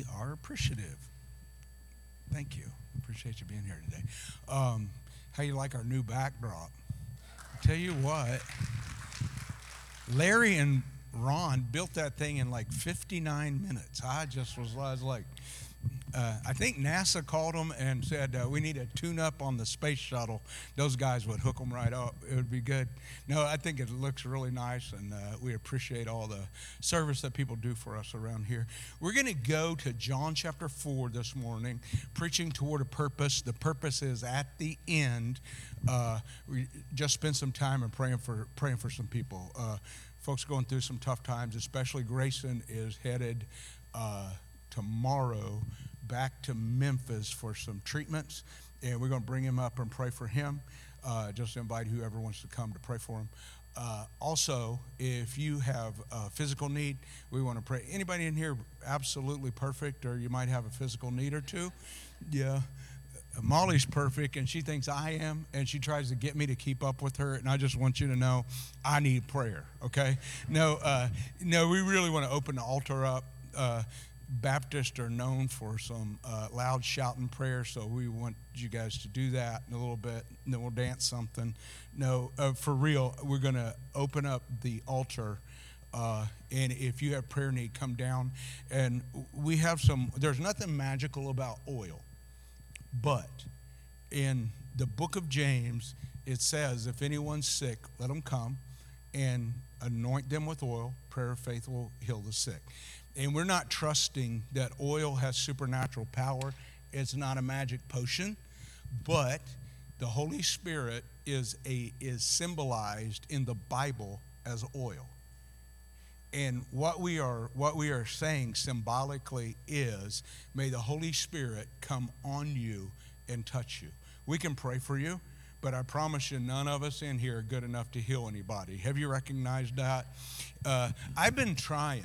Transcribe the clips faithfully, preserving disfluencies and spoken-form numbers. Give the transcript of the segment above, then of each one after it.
we are appreciative. Thank you. Appreciate you being here today. Um, how you like our new backdrop? I tell you what, Larry and Ron built that thing in like fifty-nine minutes. I just was, I was like, uh, I think NASA called them and said, uh, we need a tune-up on the space shuttle. Those guys would hook them right up. It would be good. No, I think it looks really nice, and uh, we appreciate all the service that people do for us around here. We're going to go to John chapter four this morning, preaching toward a purpose. The purpose is at the end. Uh, we just spent some time and praying for praying for some people. Uh, folks going through some tough times, especially Grayson is headed uh, tomorrow back to Memphis for some treatments, and we're going to bring him up and pray for him. Uh, just invite whoever wants to come to pray for him. Uh, also, if you have a physical need, we want to pray. Anybody in here absolutely perfect, or you might have a physical need or two? Yeah. Molly's perfect, and she thinks I am, and she tries to get me to keep up with her, and I just want you to know I need prayer, okay? No, uh, no, we really want to open the altar up. Uh, Baptists are known for some uh, loud shouting prayers, so we want you guys to do that in a little bit, and then we'll dance something. No, uh, for real, we're going to open up the altar, uh, and if you have prayer need, come down. And we have some, there's nothing magical about oil, but in the book of James, it says, if anyone's sick, let them come and anoint them with oil. Prayer of faith will heal the sick. And we're not trusting that oil has supernatural power. It's not a magic potion, but the Holy Spirit is a is symbolized in the Bible as oil. And what we are what we are saying symbolically is, may the Holy Spirit come on you and touch you. We can pray for you, but I promise you, none of us in here are good enough to heal anybody. Have you recognized that? Uh, I've been trying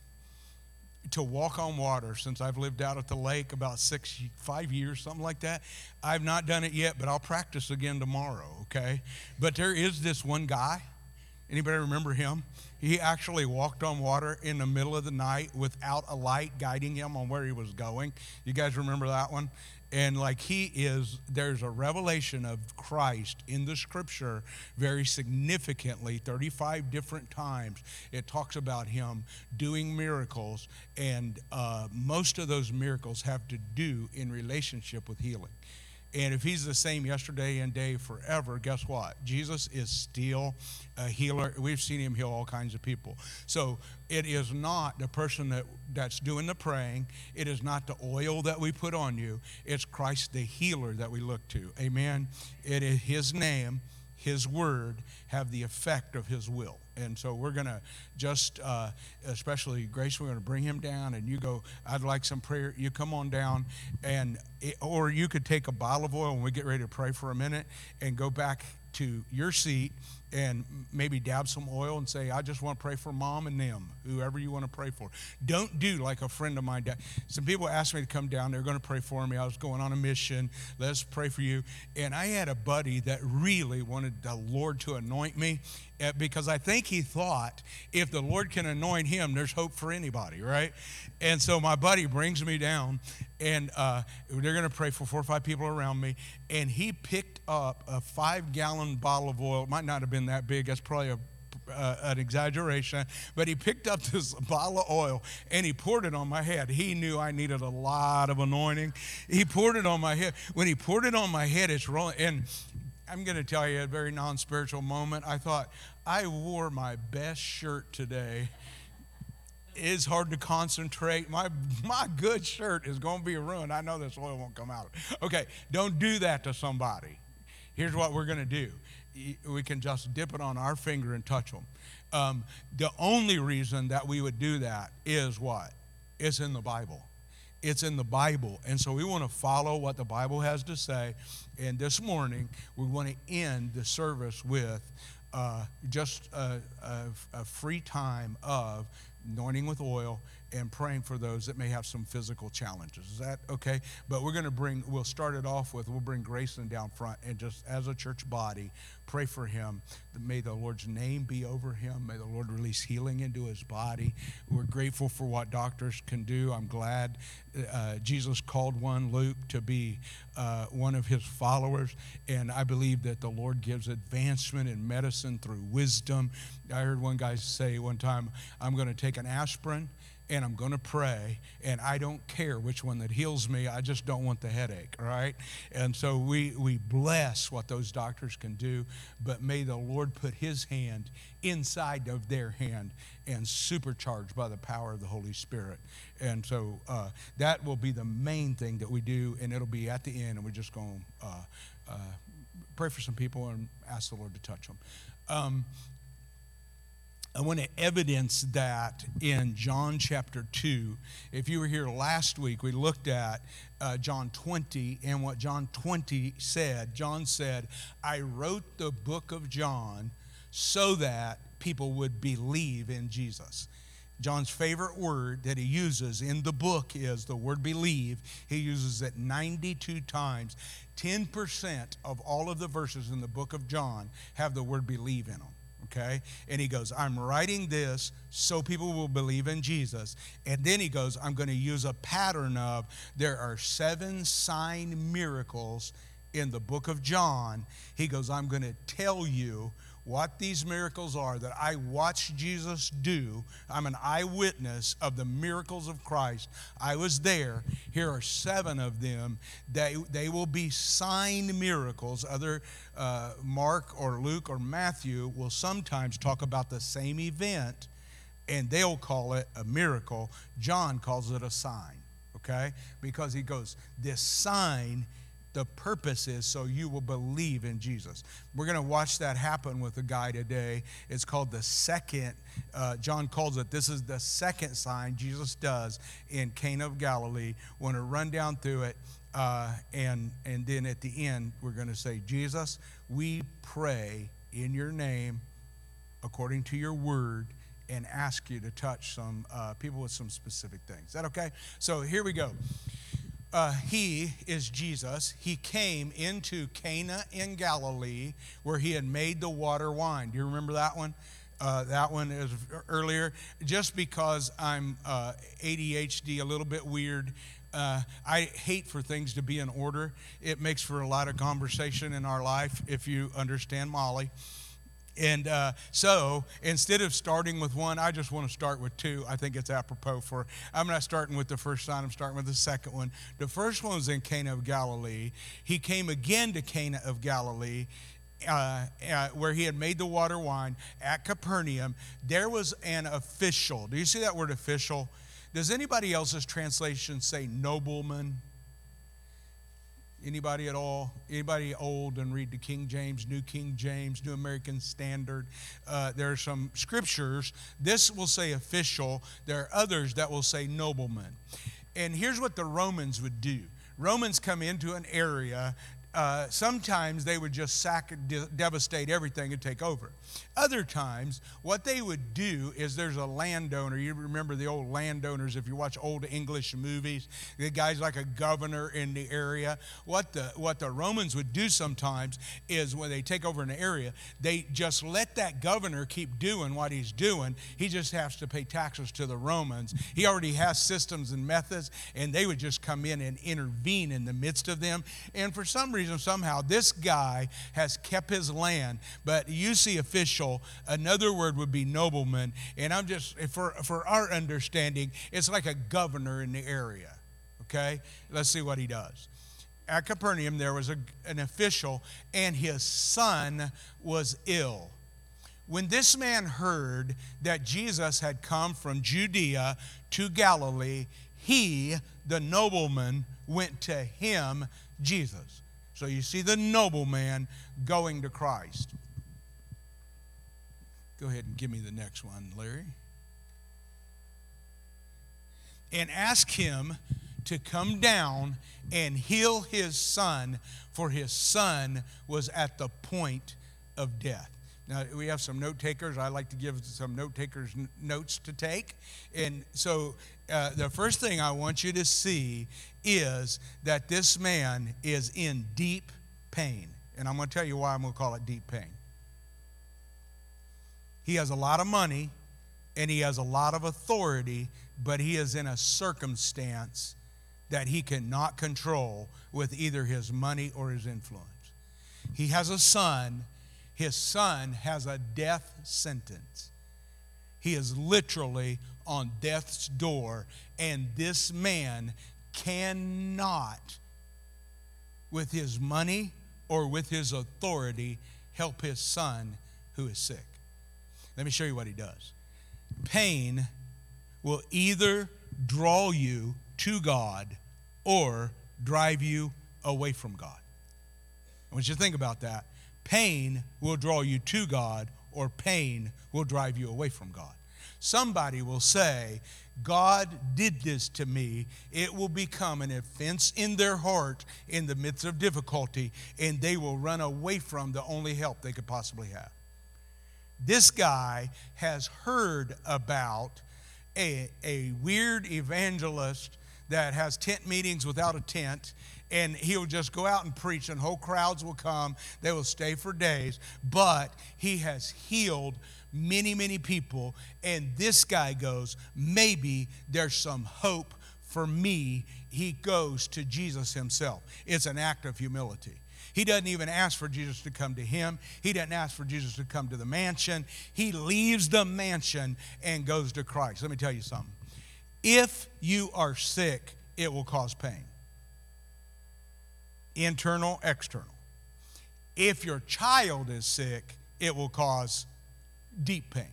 to walk on water since I've lived out at the lake about six, five years, something like that. I've not done it yet, but I'll practice again tomorrow, okay? But there is this one guy. Anybody remember him? He actually walked on water in the middle of the night without a light guiding him on where he was going. You guys remember that one? And like he is, there's a revelation of Christ in the scripture very significantly, thirty-five different times. It talks about him doing miracles, and uh, most of those miracles have to do in relationship with healing. And if he's the same yesterday and day forever, guess what? Jesus is still a healer. We've seen him heal all kinds of people. So it is not the person that, that's doing the praying. It is not the oil that we put on you. It's Christ the healer that we look to. Amen. It is his name, his word have the effect of his will. And so we're going to just, uh, especially Grace, we're going to bring him down, and you go, I'd like some prayer. You come on down, and it, or you could take a bottle of oil when we get ready to pray for a minute and go back to your seat and maybe dab some oil and say, I just want to pray for mom and them, whoever you want to pray for. Don't do like a friend of mine. Some people asked me to come down. They're going to pray for me. I was going on a mission. Let's pray for you. And I had a buddy that really wanted the Lord to anoint me, because I think he thought if the Lord can anoint him, there's hope for anybody, right? And so my buddy brings me down, and uh, they're going to pray for four or five people around me, and he picked up a five-gallon bottle of oil. It might not have been that big. That's probably a Uh, an exaggeration, but he picked up this bottle of oil and he poured it on my head. He knew I needed a lot of anointing. He poured it on my head. When he poured it on my head, it's rolling. And I'm going to tell you a very non-spiritual moment. I thought, I wore my best shirt today. It's hard to concentrate. My my good shirt is going to be ruined. I know this oil won't come out. Okay, don't do that to somebody. Here's what we're going to do. We can just dip it on our finger and touch them. Um, the only reason that we would do that is what? It's in the Bible. It's in the Bible. And so we want to follow what the Bible has to say. And this morning, we want to end the service with uh, just a, a, a free time of anointing with oil and praying for those that may have some physical challenges. Is that okay? But we're going to bring, we'll start it off with, we'll bring Grayson down front and just as a church body, pray for him. May the Lord's name be over him. May the Lord release healing into his body. We're grateful for what doctors can do. I'm glad uh, Jesus called one, Luke, to be uh, one of his followers. And I believe that the Lord gives advancement in medicine through wisdom. I heard one guy say one time, I'm going to take an aspirin and I'm going to pray, and I don't care which one that heals me. I just don't want the headache, all right? And so we, we bless what those doctors can do, but may the Lord put his hand inside of their hand and supercharged by the power of the Holy Spirit. And so uh, that will be the main thing that we do, and it'll be at the end, and we're just going to uh, uh, pray for some people and ask the Lord to touch them. Um, I want to evidence that in John chapter two. If you were here last week, we looked at uh, John twenty, and what John twenty said. John said, I wrote the book of John so that people would believe in Jesus. John's favorite word that he uses in the book is the word believe. He uses it ninety-two times. ten percent of all of the verses in the book of John have the word believe in them. Okay? And he goes, I'm writing this so people will believe in Jesus. And then he goes, I'm going to use a pattern of there are seven sign miracles in the book of John. He goes, I'm going to tell you what these miracles are that I watched Jesus do. I'm an eyewitness of the miracles of Christ. I was there. Here are seven of them. They, they will be sign miracles. Other uh, Mark or Luke or Matthew will sometimes talk about the same event, and they'll call it a miracle. John calls it a sign, okay? Because he goes, this sign, the purpose is so you will believe in Jesus. We're going to watch that happen with a guy today. It's called the second, uh, John calls it, this is the second sign Jesus does in Cana of Galilee. We're going to run down through it, uh, and, and then at the end, we're going to say, Jesus, we pray in your name, according to your word, and ask you to touch some uh, people with some specific things. Is that okay? So here we go. Uh, he is Jesus. He came into Cana in Galilee where he had made the water wine. Do you remember that one? Uh, that one is earlier. Just because I'm uh, A D H D, a little bit weird, uh, I hate for things to be in order. It makes for a lot of conversation in our life, if you understand Molly. And uh, so instead of starting with one, I just want to start with two. I think it's apropos for, I'm not starting with the first sign, I'm starting with the second one. The first one was in Cana of Galilee. He came again to Cana of Galilee, uh, uh, where he had made the water wine at Capernaum. There was an official. Do you see that word official? Does anybody else's translation say nobleman? Anybody at all? Anybody old and read the King James, New King James, New American Standard? Uh, there are some scriptures. This will say official. There are others that will say nobleman. And here's what the Romans would do. Romans come into an area. Uh, sometimes they would just sack, de- devastate everything and take over. Other times, what they would do is there's a landowner. You remember the old landowners if you watch old English movies. The guy's like a governor in the area. What the what the Romans would do sometimes is when they take over an area, they just let that governor keep doing what he's doing. He just has to pay taxes to the Romans. He already has systems and methods, and they would just come in and intervene in the midst of them. And for some reason, somehow, this guy has kept his land. But you see official, another word would be nobleman. And I'm just, for, for our understanding, it's like a governor in the area. Okay? Let's see what he does. At Capernaum, there was a, an official, and his son was ill. When this man heard that Jesus had come from Judea to Galilee, he, the nobleman, went to him, Jesus. So you see the nobleman going to Christ. Go ahead and give me the next one, Larry. And ask him to come down and heal his son, for his son was at the point of death. Now, we have some note takers. I like to give some note takers n- notes to take. And so uh, the first thing I want you to see is that this man is in deep pain. And I'm going to tell you why I'm going to call it deep pain. He has a lot of money and he has a lot of authority, but he is in a circumstance that he cannot control with either his money or his influence. He has a son. His son has a death sentence. He is literally on death's door, and this man cannot, with his money or with his authority, help his son who is sick. Let me show you what he does. Pain will either draw you to God or drive you away from God. I want you to think about that. Pain will draw you to God, or pain will drive you away from God. Somebody will say, God did this to me. It will become an offense in their heart in the midst of difficulty, and they will run away from the only help they could possibly have. This guy has heard about a, a weird evangelist that has tent meetings without a tent, and he'll just go out and preach, and whole crowds will come. They will stay for days, but he has healed many, many people, and this guy goes, maybe there's some hope for me. He goes to Jesus himself. It's an act of humility. He doesn't even ask for Jesus to come to him. He doesn't ask for Jesus to come to the mansion. He leaves the mansion and goes to Christ. Let me tell you something. If you are sick, it will cause pain. Internal, external. If your child is sick, it will cause deep pain.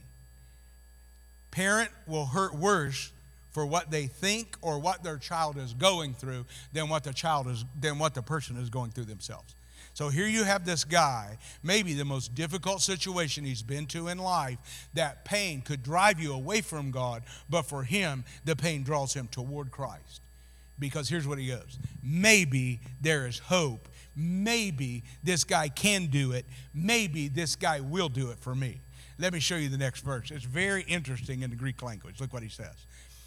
Parent will hurt worse for what they think or what their child is going through than what the child is than what the person is going through themselves. So here you have this guy, maybe the most difficult situation he's been to in life, that pain could drive you away from God, but for him, the pain draws him toward Christ. Because here's what he goes. Maybe there is hope. Maybe this guy can do it. Maybe this guy will do it for me. Let me show you the next verse. It's very interesting in the Greek language. Look what he says.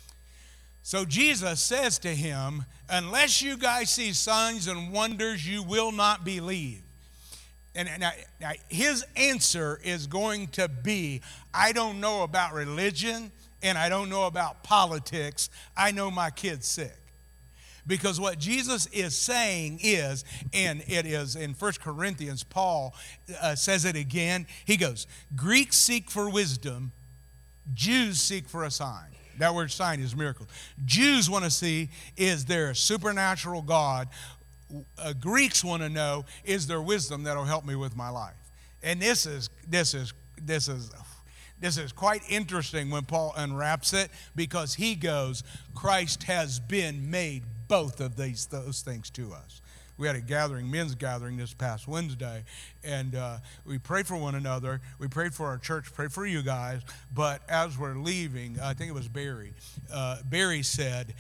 So Jesus says to him, unless you guys see signs and wonders, you will not believe. And now, now his answer is going to be, I don't know about religion and I don't know about politics. I know my kid's sick. Because what Jesus is saying is, and it is in First Corinthians, Paul uh, says it again. He goes, Greeks seek for wisdom, Jews seek for a sign. That word sign is miracle. Jews want to see, is there a supernatural God? Uh, Greeks want to know, is there wisdom that will help me with my life? And this is, this is, this is, this is quite interesting when Paul unwraps it, because he goes, Christ has been made both of these those things to us. We had a gathering, men's gathering this past Wednesday, and uh, we prayed for one another. We prayed for our church, prayed for you guys. But as we're leaving, I think it was Barry, uh, Barry said,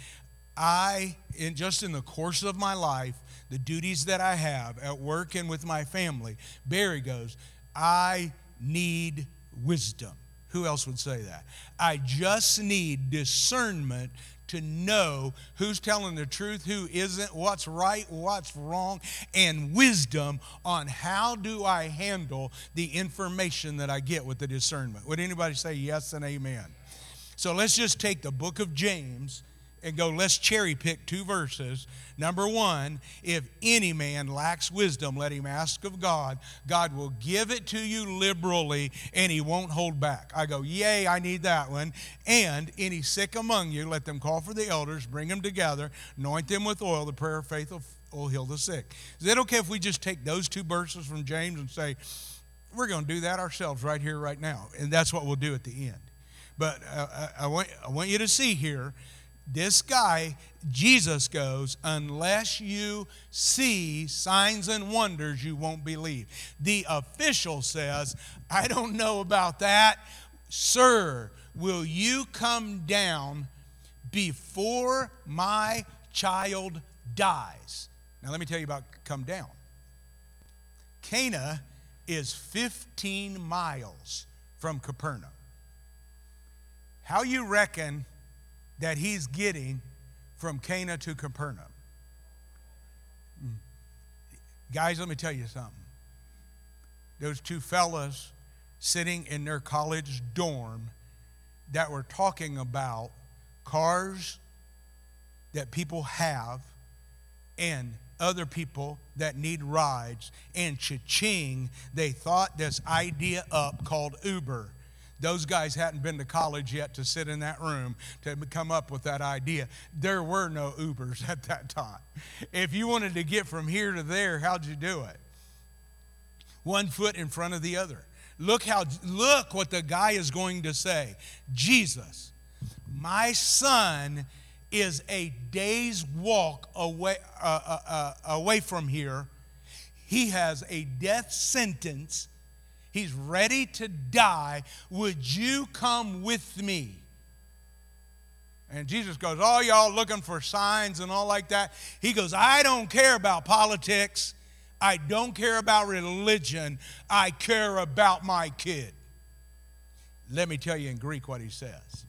I, in, just in the course of my life, the duties that I have at work and with my family, Barry goes, I need wisdom. Who else would say that? I just need discernment to know who's telling the truth, who isn't, what's right, what's wrong, and wisdom on how do I handle the information that I get with the discernment. Would anybody say yes and amen? So let's just take the book of James and go, let's cherry pick two verses. Number one, if any man lacks wisdom, let him ask of God. God will give it to you liberally, and he won't hold back. I go, yay, I need that one. And any sick among you, let them call for the elders, bring them together, anoint them with oil. The prayer of faith will, will heal the sick. Is it okay if we just take those two verses from James and say, we're going to do that ourselves right here, right now? And that's what we'll do at the end. But uh, I, I, want, I want you to see here, this guy, Jesus goes, unless you see signs and wonders, you won't believe. The official says, I don't know about that. Sir, will you come down before my child dies? Now let me tell you about come down. Cana is fifteen miles from Capernaum. How you reckon that he's getting from Cana to Capernaum. Mm. Guys, let me tell you something. Those two fellas sitting in their college dorm that were talking about cars that people have and other people that need rides, and cha-ching, they thought this idea up called Uber. Those guys hadn't been to college yet to sit in that room to come up with that idea. There were no Ubers at that time. If you wanted to get from here to there, how'd you do it? One foot in front of the other. Look how, look what the guy is going to say. Jesus, my son is a day's walk away, uh, uh, uh, away from here. He has a death sentence. He's ready to die. Would you come with me? And Jesus goes, oh, y'all looking for signs and all like that. He goes, I don't care about politics. I don't care about religion. I care about my kid. Let me tell you in Greek what he says.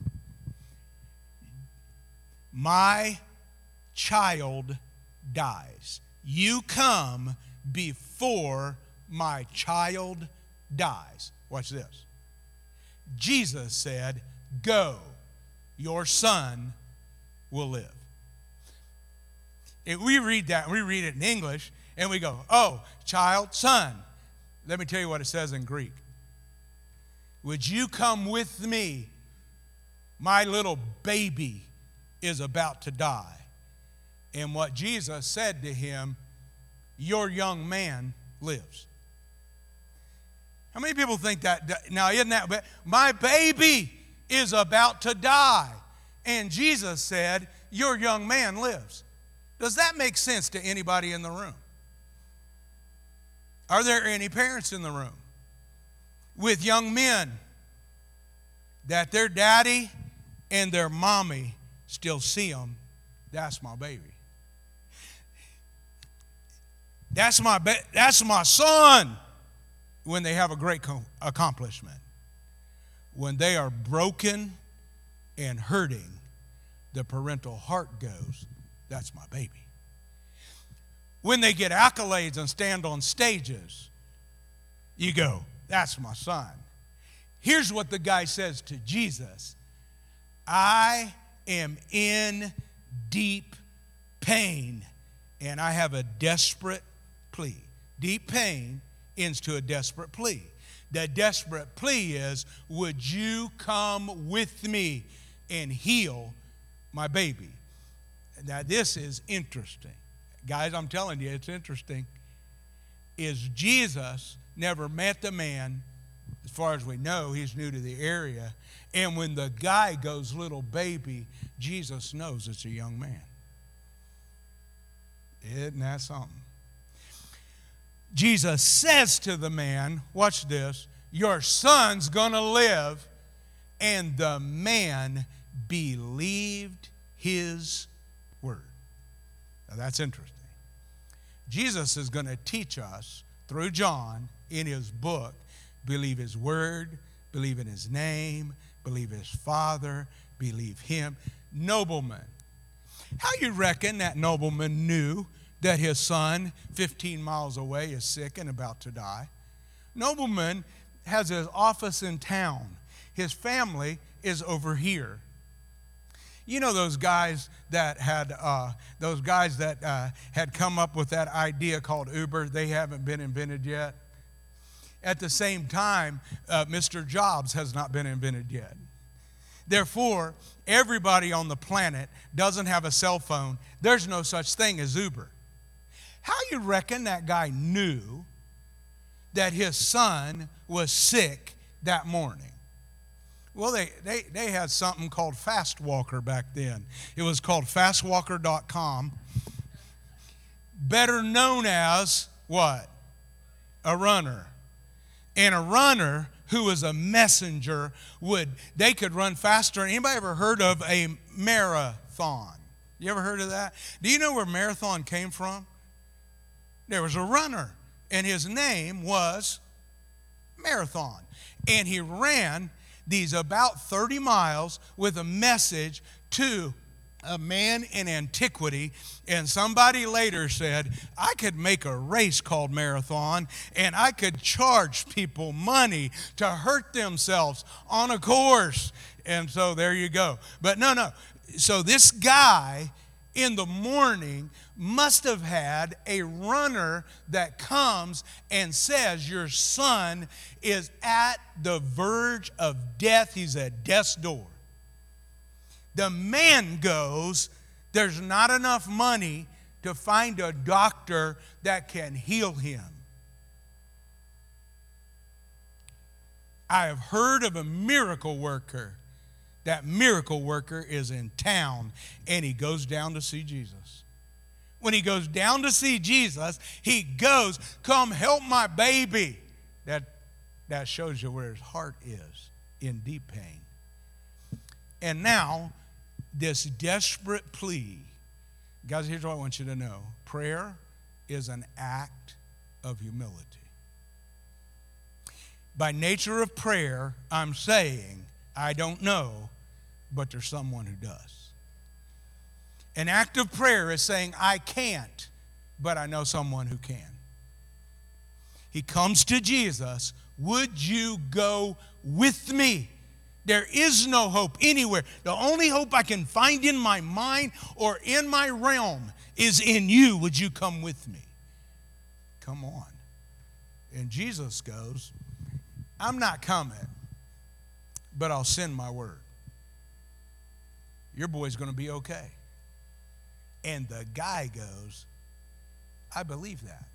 My child dies. You come before my child dies. Watch this. Jesus said, go, your son will live. If we read that, we read it in English, and we go, oh, child, son. Let me tell you what it says in Greek. Would you come with me? My little baby is about to die. And what Jesus said to him, your young man lives. How many people think that? Now, isn't that, my baby is about to die. And Jesus said, your young man lives. Does that make sense to anybody in the room? Are there any parents in the room with young men that their daddy and their mommy still see them? That's my baby. That's my ba- that's my son. When they have a great co- accomplishment. When they are broken and hurting, the parental heart goes, that's my baby. When they get accolades and stand on stages, you go, that's my son. Here's what the guy says to Jesus. I am in deep pain, and I have a desperate plea. Deep pain ends to a desperate plea. The desperate plea is, would you come with me and heal my baby? Now, this is interesting. Guys, I'm telling you, it's interesting. Is Jesus never met the man. As far as we know, he's new to the area. And when the guy goes, little baby, Jesus knows it's a young man. Isn't that something? Jesus says to the man, watch this, your son's going to live. And the man believed his word. Now that's interesting. Jesus is going to teach us through John in his book, believe his word, believe in his name, believe his Father, believe him. Nobleman. How you reckon that nobleman knew that his son fifteen miles away is sick and about to die? Nobleman has his office in town. His family is over here. You know those guys that had uh, those guys that uh, had come up with that idea called Uber? They haven't been invented yet. At the same time, uh, Mister Jobs has not been invented yet. Therefore, everybody on the planet doesn't have a cell phone. There's no such thing as Uber. How you reckon that guy knew that his son was sick that morning? Well, they, they, they had something called Fast Walker back then. It was called fast walker dot com. Better known as what? A runner. And a runner who was a messenger would, they could run faster. Anybody ever heard of a marathon? You ever heard of that? Do you know where marathon came from? There was a runner, and his name was Marathon. And he ran these about thirty miles with a message to a man in antiquity, and somebody later said, I could make a race called marathon, and I could charge people money to hurt themselves on a course. And so there you go. But no, no. So this guy in the morning must have had a runner that comes and says, your son is at the verge of death. He's at death's door. The man goes, there's not enough money to find a doctor that can heal him. I have heard of a miracle worker. That miracle worker is in town, and he goes down to see Jesus. When he goes down to see Jesus, he goes, come help my baby. That, that shows you where his heart is, in deep pain. And now, this desperate plea. Guys, here's what I want you to know. Prayer is an act of humility. By nature of prayer, I'm saying, I don't know, but there's someone who does. An act of prayer is saying, I can't, but I know someone who can. He comes to Jesus, would you go with me? There is no hope anywhere. The only hope I can find in my mind or in my realm is in you. Would you come with me? Come on. And Jesus goes, I'm not coming, but I'll send my word. Your boy's going to be okay. And the guy goes, I believe that.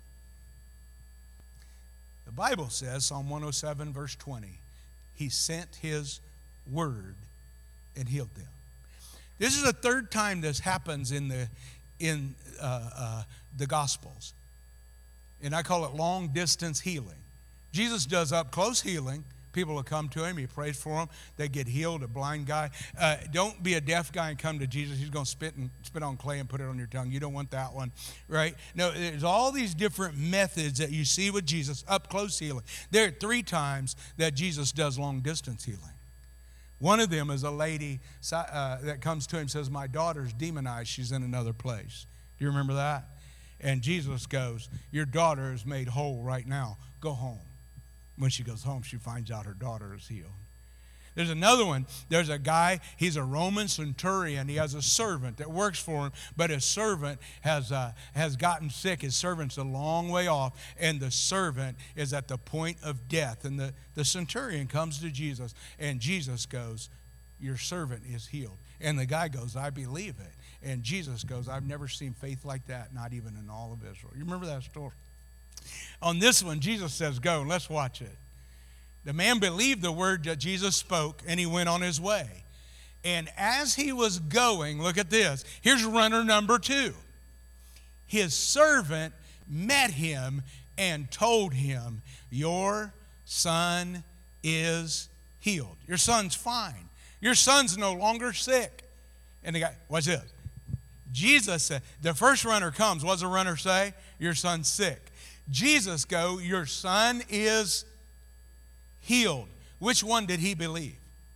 The Bible says, Psalm one oh seven, verse twenty, he sent his word and healed them. This is the third time this happens in the in uh, uh, the Gospels, and I call it long distance healing. Jesus does up close healing. People will come to him. He prays for them. They get healed. A blind guy. Uh, don't be a deaf guy and come to Jesus. He's going to spit and spit on clay and put it on your tongue. You don't want that one, right? No, there's all these different methods that you see with Jesus. Up close healing. There are three times that Jesus does long distance healing. One of them is a lady uh, that comes to him and says, my daughter's demonized. She's in another place. Do you remember that? And Jesus goes, your daughter is made whole right now. Go home. When she goes home, she finds out her daughter is healed. There's another one. There's a guy, he's a Roman centurion. He has a servant that works for him, but his servant has, uh, has gotten sick. His servant's a long way off, and the servant is at the point of death. And the, the centurion comes to Jesus, and Jesus goes, your servant is healed. And the guy goes, I believe it. And Jesus goes, I've never seen faith like that, not even in all of Israel. You remember that story? On this one, Jesus says, go, and let's watch it. The man believed the word that Jesus spoke, and he went on his way. And as he was going, look at this. Here's runner number two. His servant met him and told him, your son is healed. Your son's fine. Your son's no longer sick. And the guy, watch this. Jesus said, the first runner comes. What does the runner say? Your son's sick. Jesus go, your son is healed. Which one did he believe?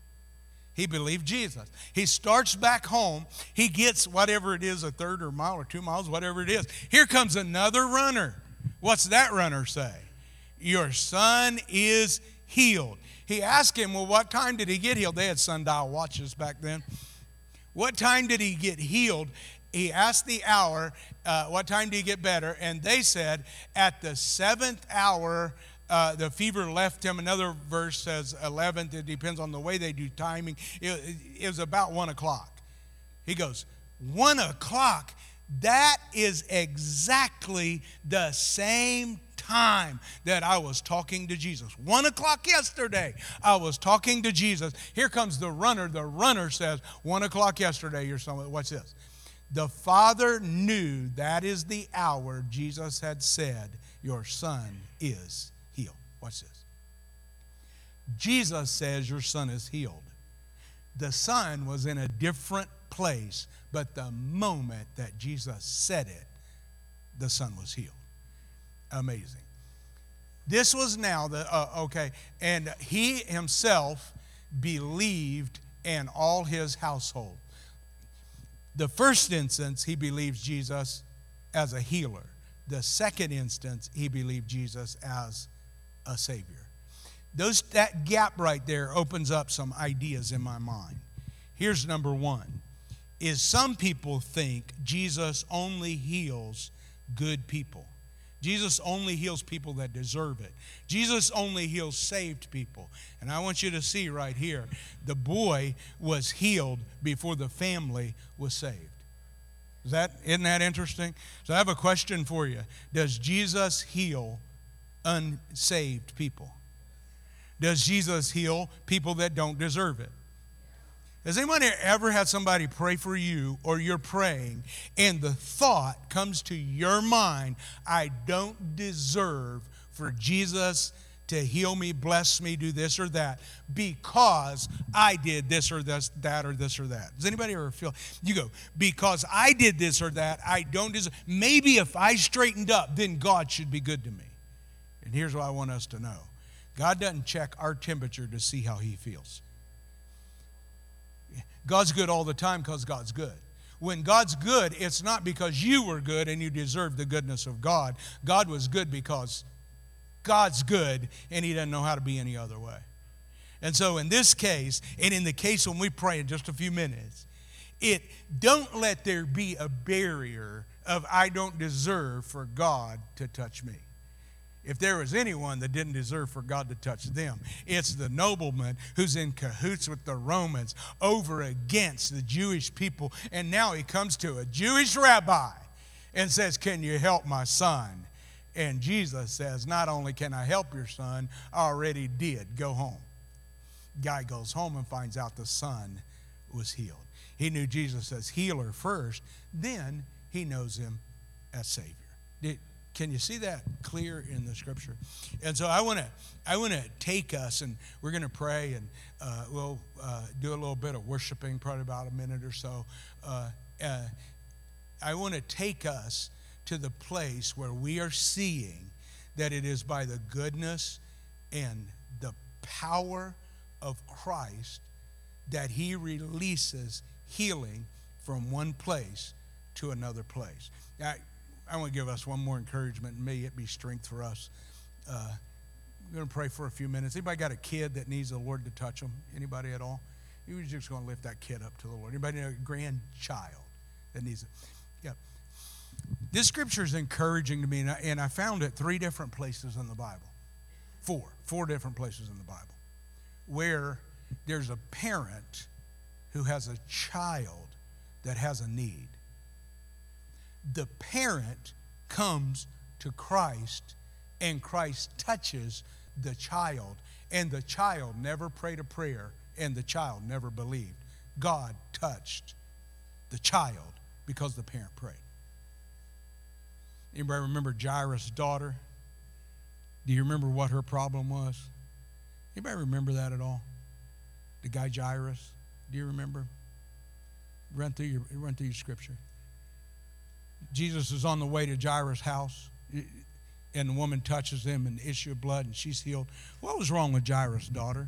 He believed Jesus. He starts back home. He gets whatever it is, a third or a mile or two miles, whatever it is. Here comes another runner. What's that runner say? Your son is healed. He asked him, well, what time did he get healed? They had sundial watches back then. What time did he get healed? He asked the hour, uh, what time do you get better? And they said, at the seventh hour, uh, the fever left him. Another verse says eleventh. It depends on the way they do timing. It, it, it was about one o'clock. He goes, one o'clock? That is exactly the same time that I was talking to Jesus. One o'clock yesterday, I was talking to Jesus. Here comes the runner. The runner says, one o'clock yesterday, your son. What's this? The father knew that is the hour Jesus had said, your son is healed. Watch this. Jesus says your son is healed. The son was in a different place, but the moment that Jesus said it, the son was healed. Amazing. This was now the, uh, okay, and he himself believed and all his household. The first instance, he believes Jesus as a healer. The second instance, he believed Jesus as a Savior. Those, that gap right there opens up some ideas in my mind. Here's number one, is some people think Jesus only heals good people. Jesus only heals people that deserve it. Jesus only heals saved people. And I want you to see right here, the boy was healed before the family was saved. Is that, isn't that interesting? So I have a question for you. Does Jesus heal unsaved people? Does Jesus heal people that don't deserve it? Has anybody ever had somebody pray for you, or you're praying and the thought comes to your mind, I don't deserve for Jesus to heal me, bless me, do this or that because I did this or this, that or this or that? Does anybody ever feel, you go, because I did this or that, I don't deserve. Maybe if I straightened up, then God should be good to me. And here's what I want us to know. God doesn't check our temperature to see how he feels. God's good all the time because God's good. When God's good, it's not because you were good and you deserve the goodness of God. God was good because God's good and he doesn't know how to be any other way. And so in this case, and in the case when we pray in just a few minutes, it don't let there be a barrier of I don't deserve for God to touch me. If there was anyone that didn't deserve for God to touch them, it's the nobleman who's in cahoots with the Romans over against the Jewish people. And now he comes to a Jewish rabbi and says, can you help my son? And Jesus says, not only can I help your son, I already did. Go home. Guy goes home and finds out the son was healed. He knew Jesus as healer first, then he knows him as Savior. Did, Can you see that clear in the scripture? And so I want to I want to take us, and we're going to pray, and uh, we'll uh, do a little bit of worshiping, probably about a minute or so. Uh, uh, I want to take us to the place where we are seeing that it is by the goodness and the power of Christ that he releases healing from one place to another place. Now, I want to give us one more encouragement, and may it be strength for us. Uh, I'm going to pray for a few minutes. Anybody got a kid that needs the Lord to touch them? Anybody at all? You're just going to lift that kid up to the Lord. Anybody know a grandchild that needs it? Yeah. This scripture is encouraging to me, and I, and I found it three different places in the Bible. Four. Four different places in the Bible where there's a parent who has a child that has a need. The parent comes to Christ, and Christ touches the child, and the child never prayed a prayer, and the child never believed. God touched the child because the parent prayed. Anybody remember Jairus' daughter? Do you remember what her problem was? Anybody remember that at all? The guy Jairus? Do you remember? Run through your run through your scripture. Jesus is on the way to Jairus' house, and the woman touches him, and the issue of blood, and she's healed. What was wrong with Jairus' daughter?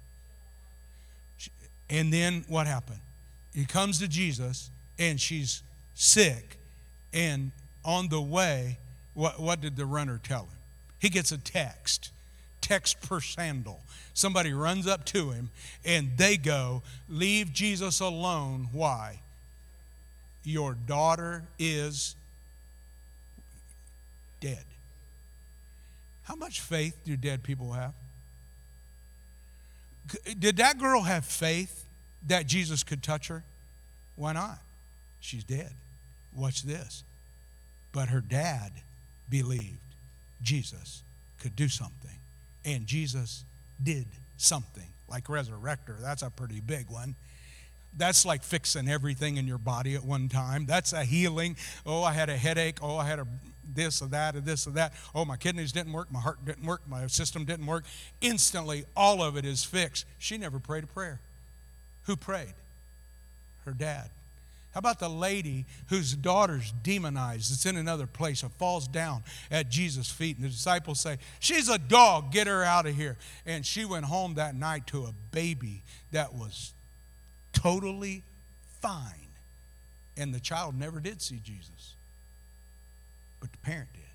And then what happened? He comes to Jesus, and she's sick, and on the way, what, what did the runner tell him? He gets a text, text per sandal. Somebody runs up to him, and they go, leave Jesus alone. Why? Your daughter is dead. How much faith do dead people have? Did that girl have faith that Jesus could touch her? Why not? She's dead. Watch this. But her dad believed Jesus could do something. And Jesus did something, like resurrector. That's a pretty big one. That's like fixing everything in your body at one time. That's a healing. Oh, I had a headache. Oh, I had a this or that or this or that. Oh, my kidneys didn't work. My heart didn't work. My system didn't work. Instantly, all of it is fixed. She never prayed a prayer. Who prayed? Her dad. How about the lady whose daughter's demonized? It's in another place and falls down at Jesus' feet. And the disciples say, she's a dog. Get her out of here. And she went home that night to a baby that was totally fine. And the child never did see Jesus, but the parent did.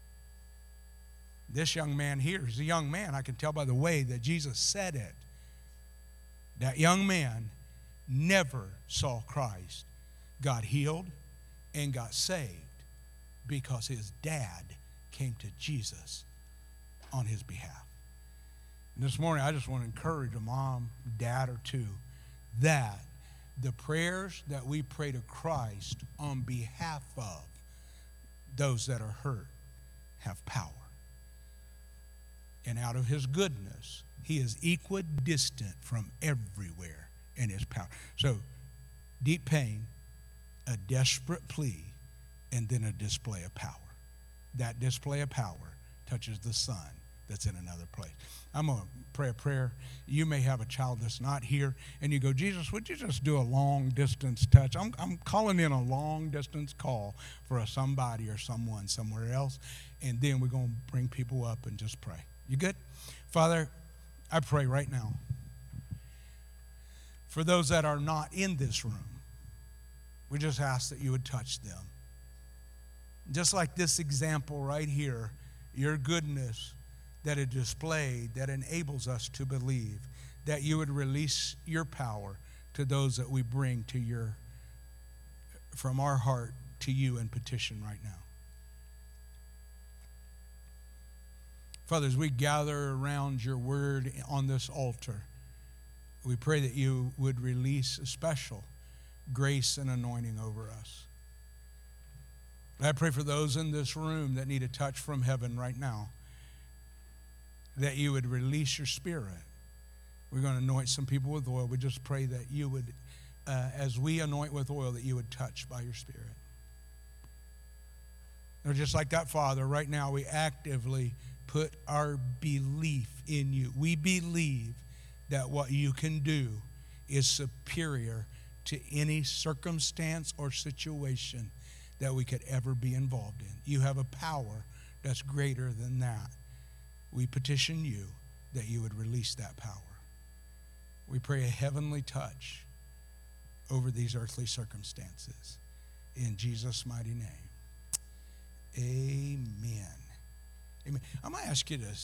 This young man here is a young man. I can tell by the way that Jesus said it. That young man never saw Christ, got healed, and got saved because his dad came to Jesus on his behalf. And this morning, I just want to encourage a mom, dad, or two that the prayers that we pray to Christ on behalf of those that are hurt have power. And out of his goodness, he is equidistant from everywhere in his power. So, deep pain, a desperate plea, and then a display of power. That display of power touches the son that's in another place. I'm going to pray a prayer. You may have a child that's not here, and you go, Jesus, would you just do a long distance touch? I'm, I'm calling in a long distance call for a somebody or someone somewhere else, and then we're going to bring people up and just pray. You good? Father, I pray right now for those that are not in this room. We just ask that you would touch them. Just like this example right here, your goodness that it displayed, that enables us to believe, that you would release your power to those that we bring to your, from our heart to you in petition right now. Father, as we gather around your word on this altar, we pray that you would release a special grace and anointing over us. I pray for those in this room that need a touch from heaven right now, that you would release your spirit. We're going to anoint some people with oil. We just pray that you would, uh, as we anoint with oil, that you would touch by your spirit. Or just like that, Father, right now we actively put our belief in you. We believe that what you can do is superior to any circumstance or situation that we could ever be involved in. You have a power that's greater than that. We petition you that you would release that power. We pray a heavenly touch over these earthly circumstances. In Jesus' mighty name, amen. Amen. I'm going to ask you to